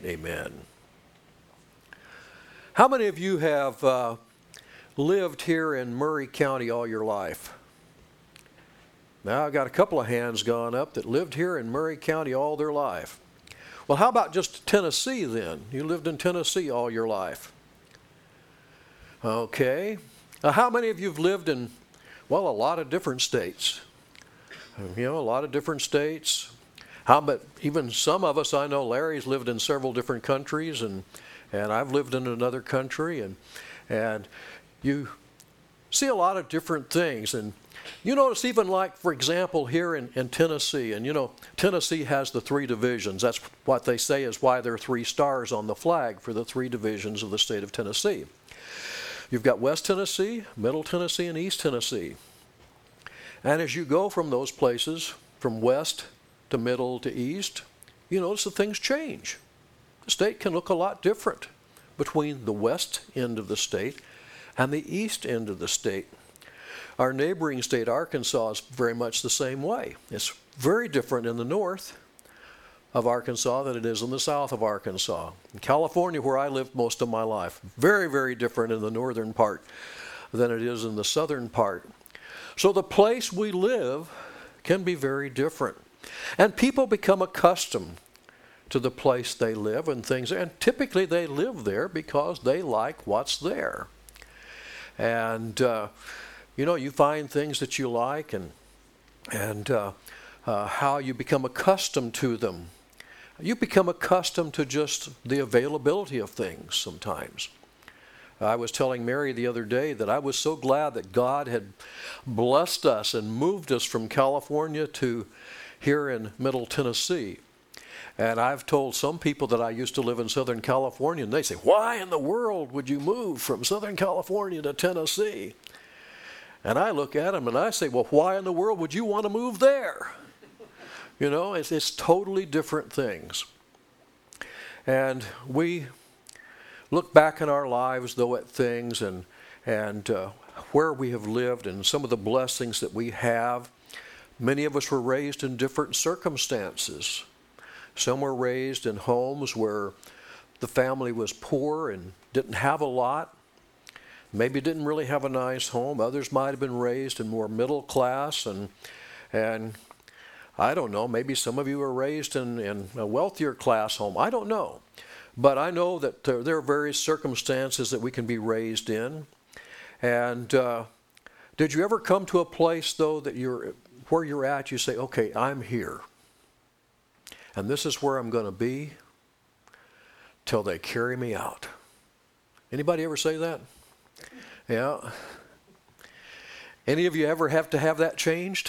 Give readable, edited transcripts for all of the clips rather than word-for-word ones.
Amen. How many of you have lived here in Murray County all your life? Now, I've got a couple of hands gone up that lived here in Murray County all their life. Well, how about just Tennessee then? You lived in Tennessee all your life. Okay. Now, how many of you have lived in, well, a lot of different states? A lot of different states. How about even some of us, I know Larry's lived in several different countries, and I've lived in another country, and you see a lot of different things. And you notice even like, for example, here in Tennessee, and Tennessee has the 3 divisions. That's what they say is why there are 3 stars on the flag for the 3 divisions of the state of Tennessee. You've got West Tennessee, Middle Tennessee, and East Tennessee. And as you go from those places, from west to middle to east, you notice that things change. The state can look a lot different between the west end of the state and the east end of the state. Our neighboring state, Arkansas, is very much the same way. It's very different in the north of Arkansas than it is in the south of Arkansas. In California, where I lived most of my life, very, very different in the northern part than it is in the southern part. So the place we live can be very different. And people become accustomed to the place they live and things. And typically they live there because they like what's there. And, you find things that you like and how you become accustomed to them. You become accustomed to just the availability of things sometimes. I was telling Mary the other day that I was so glad that God had blessed us and moved us from California to here in Middle Tennessee. And I've told some people that I used to live in Southern California, and they say, why in the world would you move from Southern California to Tennessee? And I look at them and I say, well, why in the world would you want to move there? It's totally different things. And we look back in our lives, though, at things and where we have lived and some of the blessings that we have. Many of us were raised in different circumstances. Some were raised in homes where the family was poor and didn't have a lot. Maybe didn't really have a nice home. Others might have been raised in more middle class and I don't know, maybe some of you were raised in a wealthier class home. I don't know. But I know that there are various circumstances that we can be raised in. And did you ever come to a place, though, that where you're at, you say, okay, I'm here. And this is where I'm going to be till they carry me out. Anybody ever say that? Yeah. Any of you ever have to have that changed?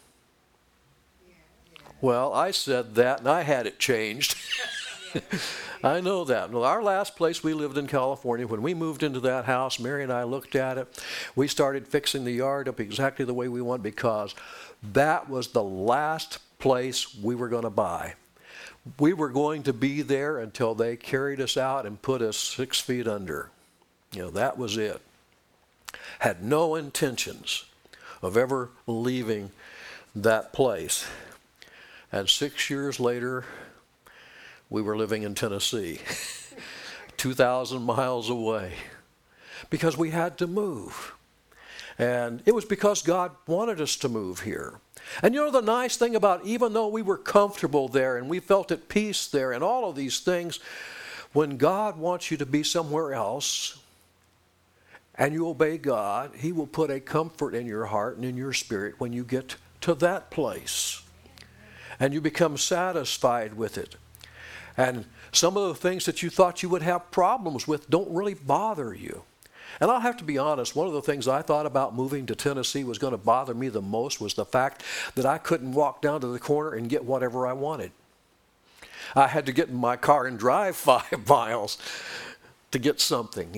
Well, I said that and I had it changed. I know that. Well, our last place we lived in California, when we moved into that house, Mary and I looked at it. We started fixing the yard up exactly the way we want because that was the last place we were going to buy. We were going to be there until they carried us out and put us 6 feet under. That was it. Had no intentions of ever leaving that place. And 6 years later, we were living in Tennessee, 2,000 miles away, because we had to move. And it was because God wanted us to move here. And the nice thing about, even though we were comfortable there and we felt at peace there and all of these things, when God wants you to be somewhere else and you obey God, He will put a comfort in your heart and in your spirit when you get to that place. And you become satisfied with it. And some of the things that you thought you would have problems with don't really bother you. And I'll have to be honest, one of the things I thought about moving to Tennessee was going to bother me the most was the fact that I couldn't walk down to the corner and get whatever I wanted. I had to get in my car and drive 5 miles to get something,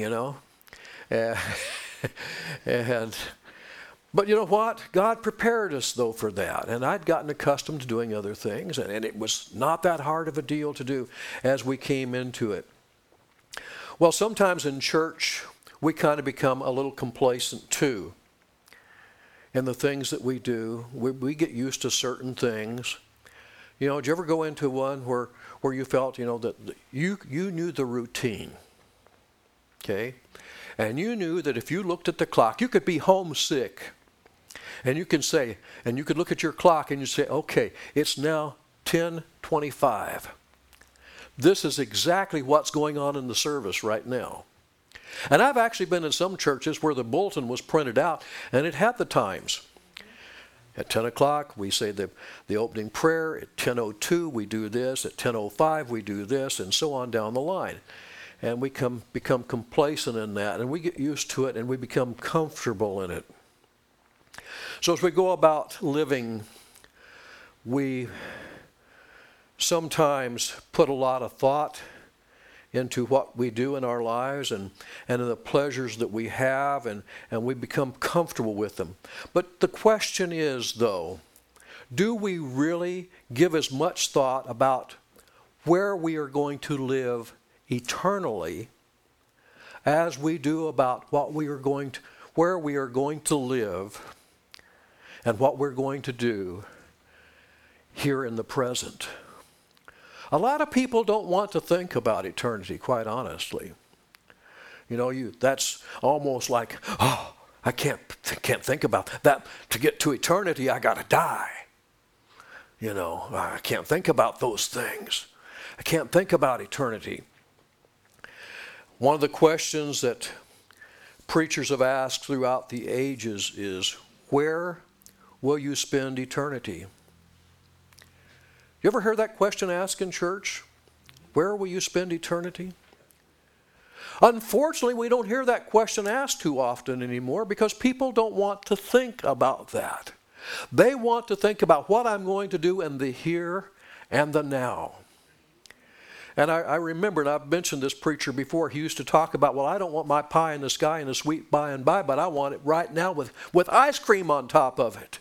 But you know what? God prepared us, though, for that. And I'd gotten accustomed to doing other things, and it was not that hard of a deal to do as we came into it. Well, sometimes in church, we kind of become a little complacent, too, in the things that we do. We get used to certain things. Did you ever go into one where you felt, that you knew the routine, okay? And you knew that if you looked at the clock, you could be homesick. And you could look at your clock and you say, okay, it's now 10:25. This is exactly what's going on in the service right now. And I've actually been in some churches where the bulletin was printed out and it had the times. At 10 o'clock, we say the opening prayer. At 10:02, we do this. At 10:05, we do this, and so on down the line. And we become complacent in that, and we get used to it, and we become comfortable in it. So as we go about living, we sometimes put a lot of thought into what we do in our lives and in the pleasures that we have, and we become comfortable with them. But the question is, though, do we really give as much thought about where we are going to live eternally as we do about where we are going to live and what we're going to do here in the present? A lot of people don't want to think about eternity, quite honestly. That's almost like, oh, I can't think about that. To get to eternity, I got to die. I can't think about those things. I can't think about eternity. One of the questions that preachers have asked throughout the ages is, where will you spend eternity? You ever hear that question asked in church? Where will you spend eternity? Unfortunately, we don't hear that question asked too often anymore because people don't want to think about that. They want to think about what I'm going to do in the here and the now. And I remember, and I've mentioned this preacher before, he used to talk about, well, I don't want my pie in the sky and a sweet by and by, but I want it right now with ice cream on top of it.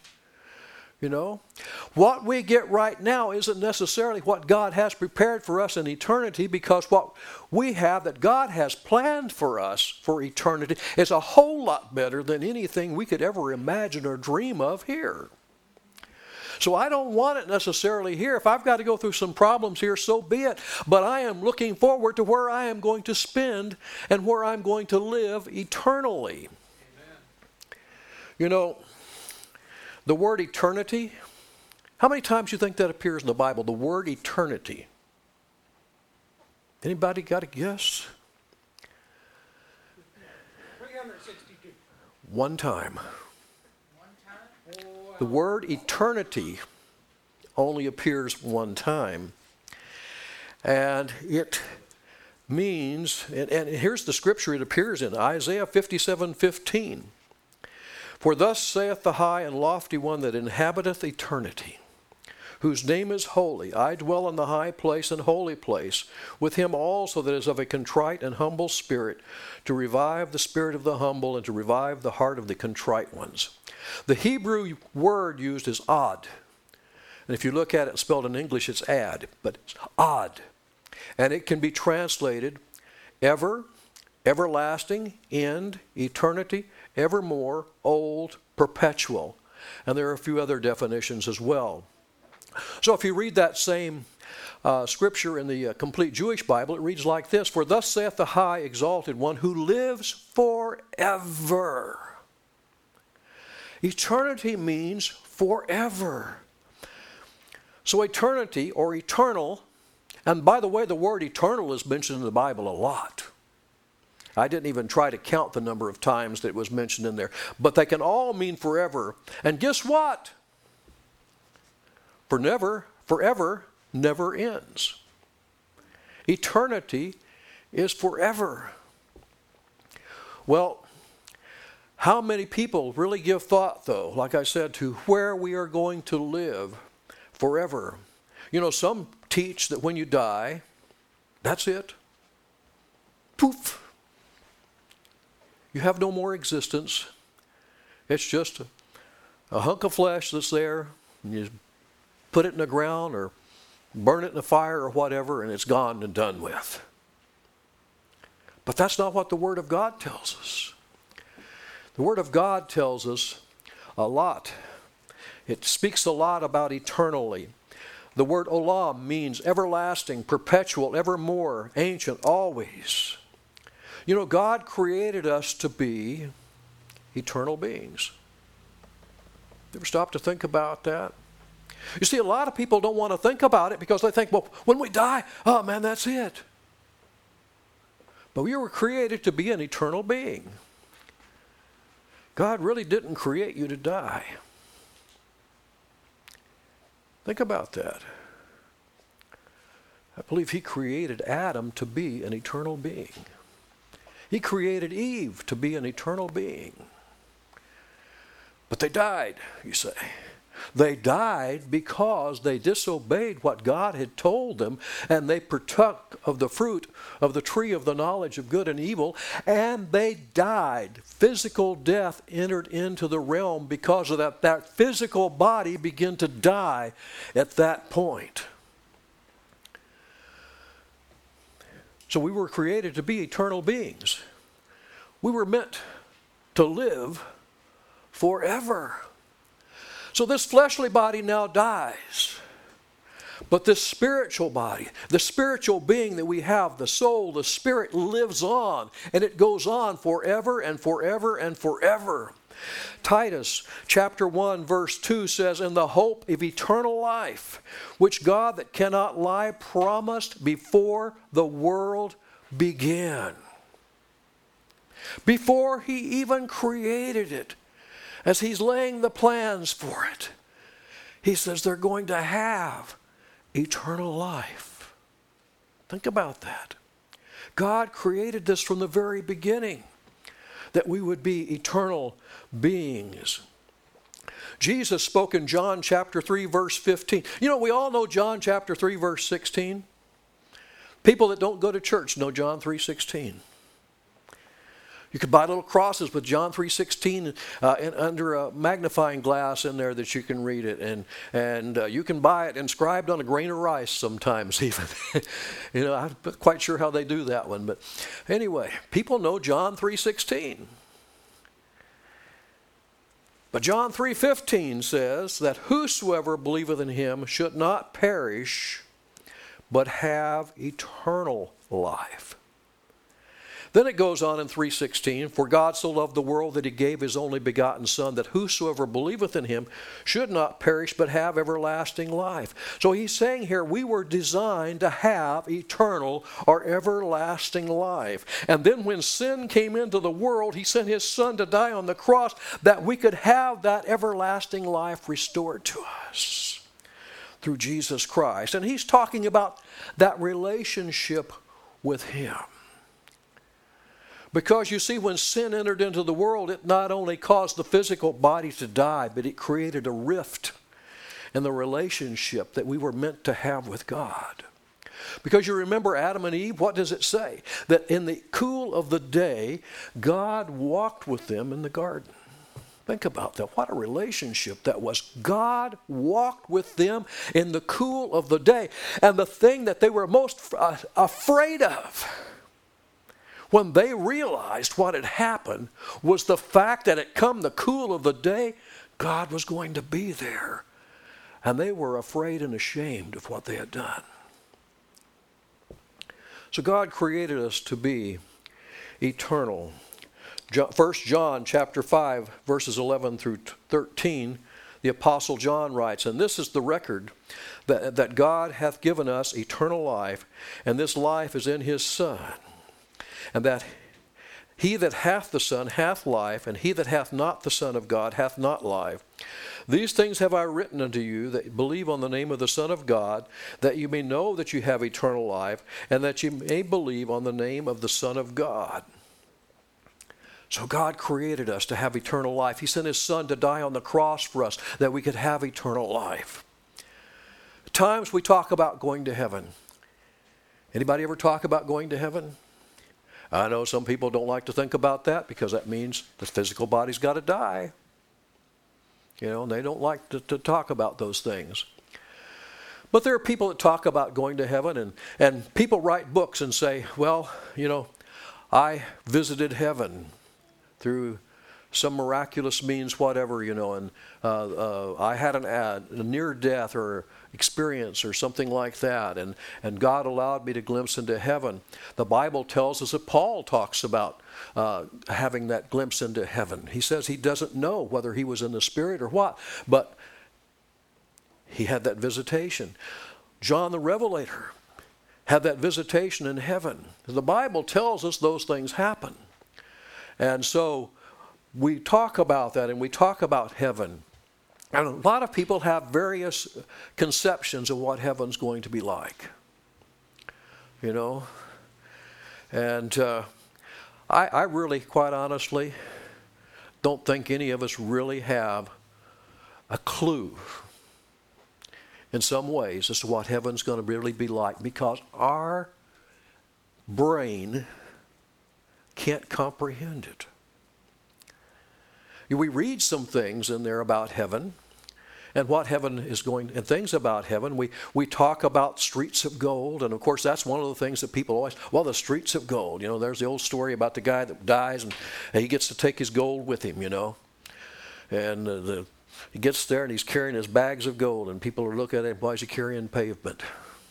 What we get right now isn't necessarily what God has prepared for us in eternity, because what we have that God has planned for us for eternity is a whole lot better than anything we could ever imagine or dream of here. So I don't want it necessarily here. If I've got to go through some problems here, so be it. But I am looking forward to where I am going to spend and where I'm going to live eternally. Amen. The word eternity, how many times do you think that appears in the Bible, the word eternity? Anybody got a guess? 362. One time. The word eternity only appears one time. And it means, and here's the scripture it appears in, Isaiah 57:15. For thus saith the high and lofty one that inhabiteth eternity, whose name is holy. I dwell in the high place and holy place, with him also that is of a contrite and humble spirit, to revive the spirit of the humble and to revive the heart of the contrite ones. The Hebrew word used is ad. And if you look at it spelled in English, it's ad, but it's ad. And it can be translated ever, everlasting, end, eternity, evermore, old, perpetual. And there are a few other definitions as well. So if you read that same scripture in the complete Jewish Bible, it reads like this: For thus saith the high exalted one who lives forever. Eternity means forever. So eternity or eternal, and by the way, the word eternal is mentioned in the Bible a lot. I didn't even try to count the number of times that it was mentioned in there. But they can all mean forever. And guess what? Forever never ends. Eternity is forever. Well, how many people really give thought, though, like I said, to where we are going to live forever? Some teach that when you die, that's it. Poof. You have no more existence. It's just a hunk of flesh that's there, and you put it in the ground or burn it in a fire or whatever, and it's gone and done with. But that's not what the Word of God tells us. The Word of God tells us a lot. It speaks a lot about eternally. The word olam means everlasting, perpetual, evermore, ancient, always. You know, God created us to be eternal beings. You ever stop to think about that? You see, a lot of people don't want to think about it because they think, well, when we die, oh man, that's it. But we were created to be an eternal being. God really didn't create you to die. Think about that. I believe He created Adam to be an eternal being. He created Eve to be an eternal being. But they died, you say. They died because they disobeyed what God had told them, and they partook of the fruit of the tree of the knowledge of good and evil, and they died. Physical death entered into the realm because of that. That physical body began to die at that point. So we were created to be eternal beings. We were meant to live forever. So this fleshly body now dies. But this spiritual body, the spiritual being that we have, the soul, the spirit lives on. And it goes on forever and forever and forever. Titus chapter 1 verse 2 says, "In the hope of eternal life, which God that cannot lie promised before the world began." Before He even created it, as He's laying the plans for it, He says they're going to have eternal life. Think about that. God created this from the very beginning, that we would be eternal beings. Jesus spoke in John chapter 3 verse 15. You know, we all know John chapter 3 verse 16. People that don't go to church know John 3:16. You could buy little crosses with John 3:16 under a magnifying glass in there that you can read it. And you can buy it inscribed on a grain of rice sometimes even. You know, I'm not quite sure how they do that one. But anyway, people know John 3:16. But John 3:15 says that whosoever believeth in Him should not perish, but have eternal life. Then it goes on in 3:16, "For God so loved the world that He gave His only begotten Son, that whosoever believeth in Him should not perish, but have everlasting life." So He's saying here, we were designed to have eternal or everlasting life. And then when sin came into the world, He sent His Son to die on the cross that we could have that everlasting life restored to us through Jesus Christ. And He's talking about that relationship with Him. Because you see, when sin entered into the world, it not only caused the physical body to die, but it created a rift in the relationship that we were meant to have with God. Because you remember Adam and Eve, what does it say? That in the cool of the day, God walked with them in the garden. Think about that. What a relationship that was. God walked with them in the cool of the day. And the thing that they were most afraid of, when they realized what had happened, was the fact that it come the cool of the day, God was going to be there. And they were afraid and ashamed of what they had done. So God created us to be eternal. 1 John chapter 5, verses 11 through 13, the Apostle John writes, "And this is the record, that God hath given us eternal life, and this life is in His Son. And that he that hath the Son hath life, and he that hath not the Son of God hath not life. These things have I written unto you that believe on the name of the Son of God, that you may know that you have eternal life, and that you may believe on the name of the Son of God." So God created us to have eternal life. He sent His Son to die on the cross for us, that we could have eternal life. At times we talk about going to heaven. Anybody ever talk about going to heaven? I know some people don't like to think about that because that means the physical body's got to die. You know, and they don't like to talk about those things. But there are people that talk about going to heaven, and people write books and say, well, you know, I visited heaven through some miraculous means, whatever, and I had a near death or experience or something like that, and God allowed me to glimpse into heaven. The Bible tells us that Paul talks about having that glimpse into heaven. He says he doesn't know whether he was in the Spirit or what, but he had that visitation. John the Revelator had that visitation in heaven. The Bible tells us those things happen. And so we talk about that, and we talk about heaven. And a lot of people have various conceptions of what heaven's going to be like. And I really, quite honestly, don't think any of us really have a clue in some ways as to what heaven's going to really be like, because our brain can't comprehend it. We read some things in there about heaven and what heaven is going, and things about heaven. We talk about streets of gold, and of course that's one of the things that people always, well, the streets of gold. There's the old story about the guy that dies and he gets to take his gold with him, and he gets there and he's carrying his bags of gold, and people are looking at him, why is he carrying pavement?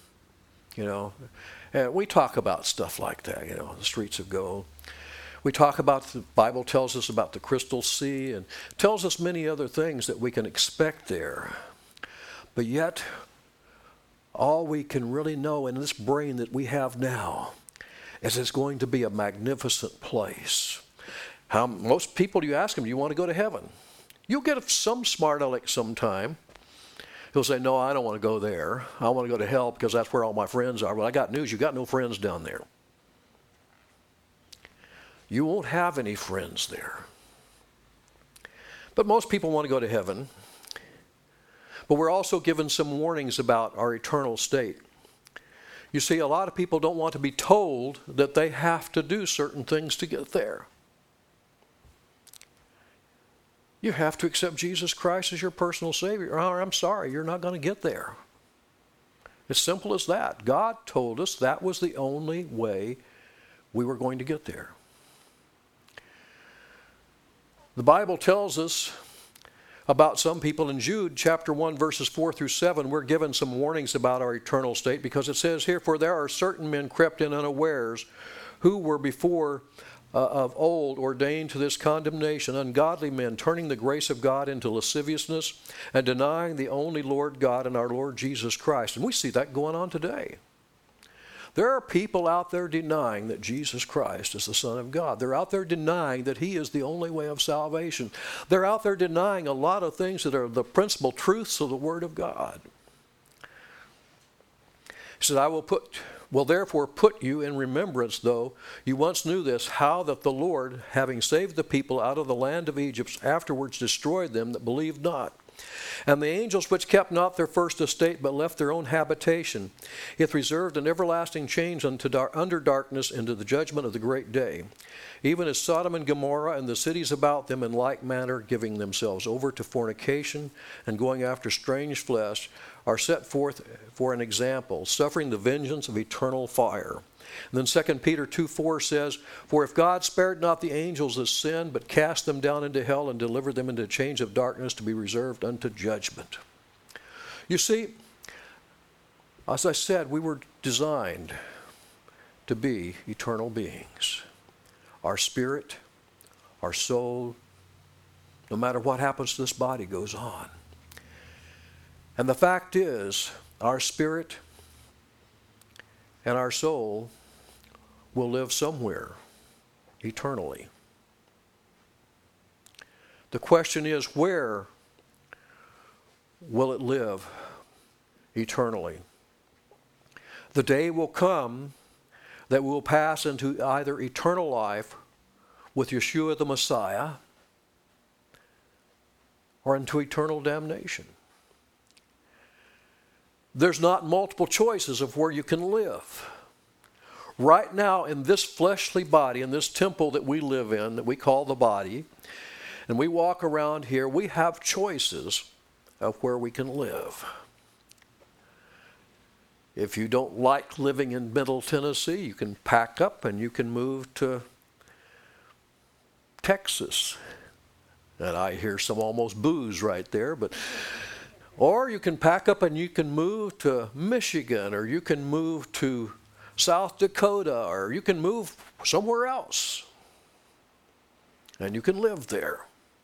And we talk about stuff like that, the streets of gold. We talk about, the Bible tells us about the crystal sea and tells us many other things that we can expect there. But yet, all we can really know in this brain that we have now is it's going to be a magnificent place. Most people, you ask them, do you want to go to heaven? You'll get some smart aleck sometime. He'll say, no, I don't want to go there. I want to go to hell because that's where all my friends are. Well, I got news. You got no friends down there. You won't have any friends there. But most people want to go to heaven. But we're also given some warnings about our eternal state. You see, a lot of people don't want to be told that they have to do certain things to get there. You have to accept Jesus Christ as your personal Savior, or I'm sorry, you're not going to get there. It's simple as that. God told us that was the only way we were going to get there. The Bible tells us about some people in Jude chapter 1 verses 4 through 7. We're given some warnings about our eternal state, because it says here, for there are certain men crept in unawares, who were before of old ordained to this condemnation, ungodly men, turning the grace of God into lasciviousness and denying the only Lord God and our Lord Jesus Christ. And we see that going on today. There are people out there denying that Jesus Christ is the Son of God. They're out there denying that He is the only way of salvation. They're out there denying a lot of things that are the principal truths of the Word of God. He said, I will therefore put you in remembrance, though you once knew this, how that the Lord, having saved the people out of the land of Egypt, afterwards destroyed them that believed not. And the angels which kept not their first estate, but left their own habitation, hath reserved an everlasting change under darkness into the judgment of the great day, even as Sodom and Gomorrah and the cities about them in like manner, giving themselves over to fornication and going after strange flesh, are set forth for an example, suffering the vengeance of eternal fire. And then 2 Peter 2:4 says, for if God spared not the angels that sinned, but cast them down into hell and delivered them into a change of darkness to be reserved unto judgment. You see, as I said, we were designed to be eternal beings. Our spirit, our soul, no matter what happens to this body, goes on. And the fact is, our spirit and our soul will live somewhere eternally. The question is, where will it live eternally? The day will come that we'll pass into either eternal life with Yeshua the Messiah or into eternal damnation. There's not multiple choices of where you can live. Right now, in this fleshly body, in this temple that we live in, that we call the body, and we walk around here, we have choices of where we can live. If you don't like living in Middle Tennessee, you can pack up and you can move to Texas And I hear some almost boos right there, but or you can pack up and you can move to Michigan, or you can move to South Dakota, or you can move somewhere else. And you can live there.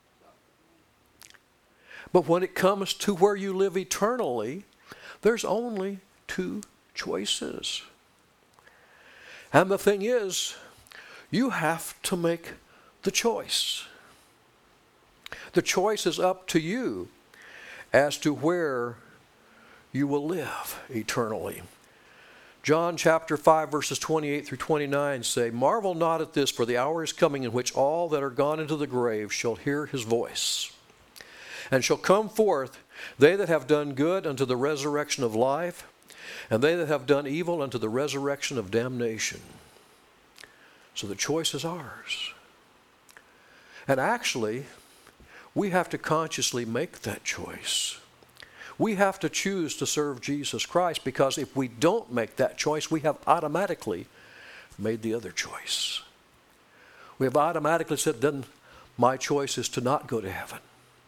But when it comes to where you live eternally, there's only two choices. And the thing is, you have to make the choice. The choice is up to you as to where you will live eternally. John chapter 5 verses 28 through 29 say, "Marvel not at this, for the hour is coming in which all that are gone into the grave shall hear his voice. And shall come forth, they that have done good unto the resurrection of life, and they that have done evil unto the resurrection of damnation." So the choice is ours. And actually, we have to consciously make that choice. We have to choose to serve Jesus Christ, because if we don't make that choice, we have automatically made the other choice. We have automatically said, then my choice is to not go to heaven.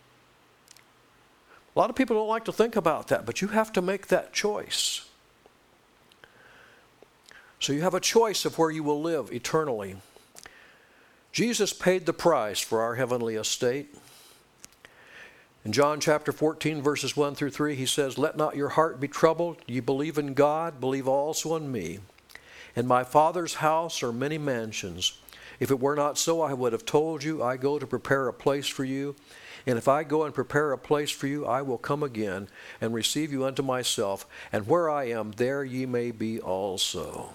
A lot of people don't like to think about that, but you have to make that choice. So you have a choice of where you will live eternally. Jesus paid the price for our heavenly estate. In John chapter 14, verses 1 through 3, he says, "Let not your heart be troubled. Ye believe in God, believe also in me. In my Father's house are many mansions. If it were not so, I would have told you, I go to prepare a place for you. And if I go and prepare a place for you, I will come again and receive you unto myself. And where I am, there ye may be also."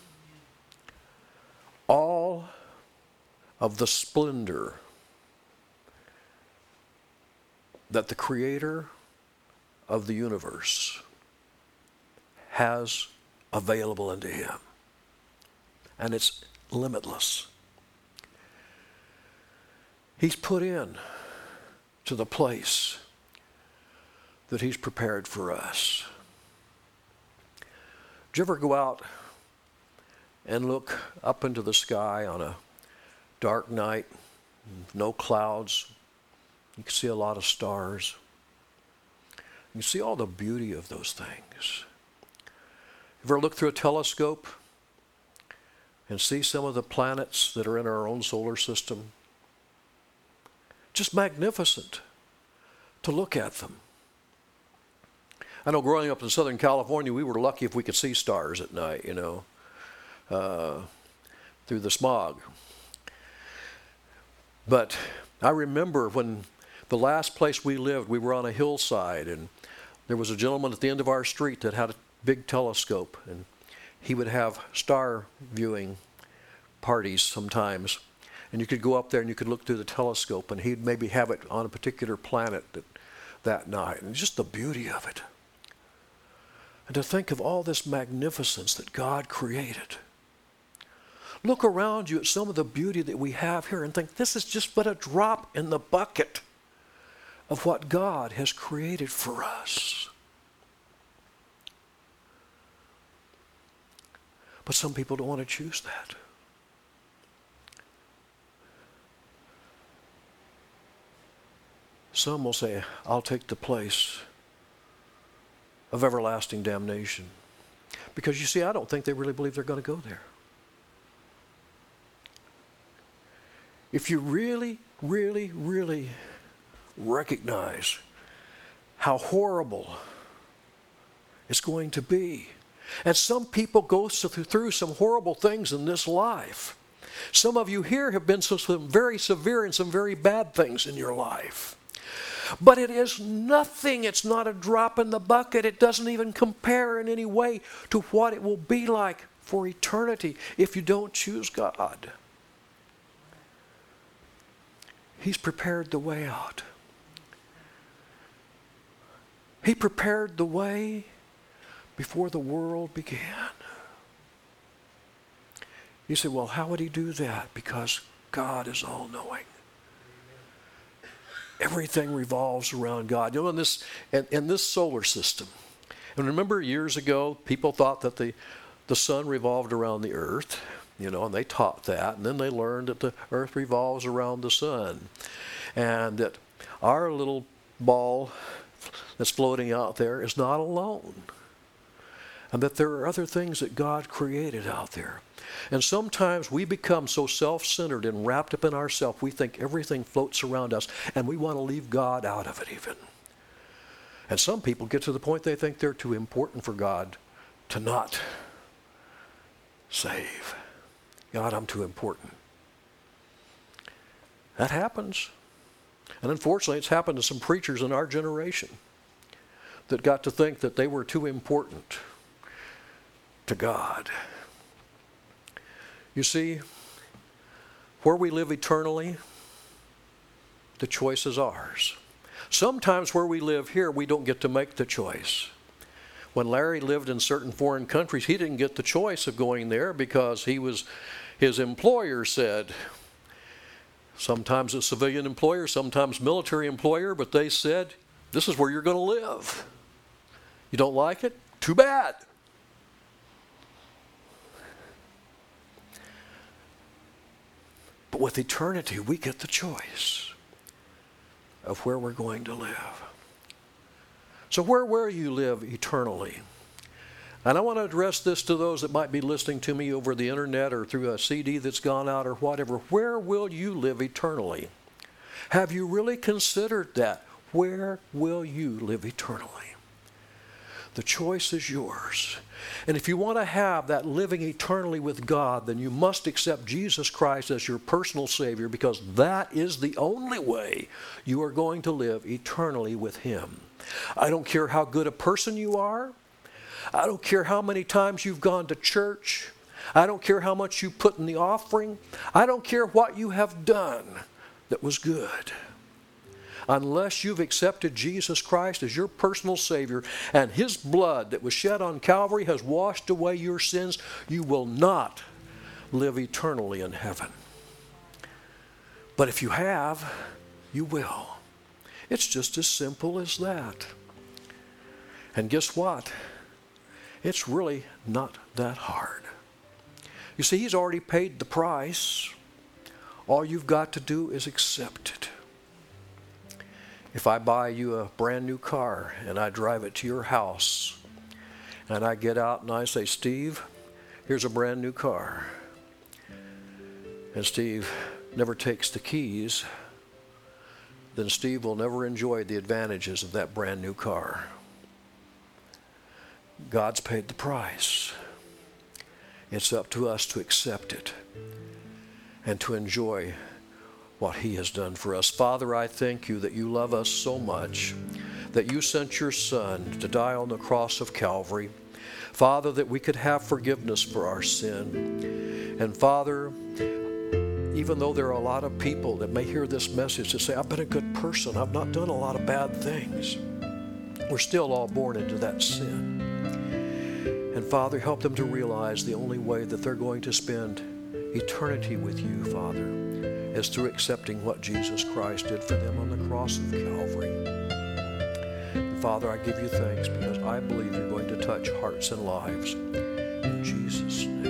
All of the splendor that the Creator of the universe has available unto him. And it's limitless. He's put in to the place that he's prepared for us. Did you ever go out and look up into the sky on a dark night, no clouds? You can see a lot of stars. You see all the beauty of those things. You ever look through a telescope and see some of the planets that are in our own solar system? Just magnificent to look at them. I know growing up in Southern California, we were lucky if we could see stars at night, through the smog. But I remember when the last place we lived, we were on a hillside, and there was a gentleman at the end of our street that had a big telescope, and he would have star viewing parties sometimes. And you could go up there and you could look through the telescope, and he'd maybe have it on a particular planet that night. And just the beauty of it. And to think of all this magnificence that God created. Look around you at some of the beauty that we have here and think, this is just but a drop in the bucket of what God has created for us. But some people don't want to choose that. Some will say, I'll take the place of everlasting damnation. Because you see, I don't think they really believe they're going to go there. If you really, really, really recognize how horrible it's going to be. And some people go through some horrible things in this life. Some of you here have been through some very severe and some very bad things in your life. But it is nothing. It's not a drop in the bucket. It doesn't even compare in any way to what it will be like for eternity if you don't choose God. He's prepared the way out. He prepared the way before the world began. You say, well, how would he do that? Because God is all-knowing. Everything revolves around God. In this solar system, and remember years ago, people thought that the sun revolved around the earth. and they taught that. And then they learned that the earth revolves around the sun, and that our little ball that's floating out there is not alone, and that there are other things that God created out there. And sometimes we become so self-centered and wrapped up in ourselves, we think everything floats around us, and we want to leave God out of it even. And some people get to the point they think they're too important for God to not save. God, I'm too important. That happens. And unfortunately, it's happened to some preachers in our generation that got to think that they were too important to God. You see, where we live eternally, the choice is ours. Sometimes where we live here, we don't get to make the choice. When Larry lived in certain foreign countries, he didn't get the choice of going there because his employer said, sometimes a civilian employer, sometimes military employer, but they said, this is where you're going to live. You don't like it? Too bad. But with eternity, we get the choice of where we're going to live. So where will you live eternally? And I want to address this to those that might be listening to me over the internet or through a CD that's gone out or whatever. Where will you live eternally? Have you really considered that? Where will you live eternally? The choice is yours. And if you want to have that living eternally with God, then you must accept Jesus Christ as your personal Savior, because that is the only way you are going to live eternally with Him. I don't care how good a person you are. I don't care how many times you've gone to church. I don't care how much you put in the offering. I don't care what you have done that was good. Unless you've accepted Jesus Christ as your personal Savior and His blood that was shed on Calvary has washed away your sins, you will not live eternally in heaven. But if you have, you will. It's just as simple as that. And guess what? It's really not that hard. You see, He's already paid the price. All you've got to do is accept it. If I buy you a brand new car and I drive it to your house and I get out and I say, Steve, here's a brand new car. And Steve never takes the keys, then Steve will never enjoy the advantages of that brand new car. God's paid the price. It's up to us to accept it and to enjoy what He has done for us. Father, I thank You that You love us so much, that You sent Your Son to die on the cross of Calvary. Father, that we could have forgiveness for our sin. And Father, even though there are a lot of people that may hear this message that say, I've been a good person, I've not done a lot of bad things, we're still all born into that sin. And Father, help them to realize the only way that they're going to spend eternity with You, Father, is through accepting what Jesus Christ did for them on the cross of Calvary. And Father, I give You thanks because I believe You're going to touch hearts and lives. In Jesus' name.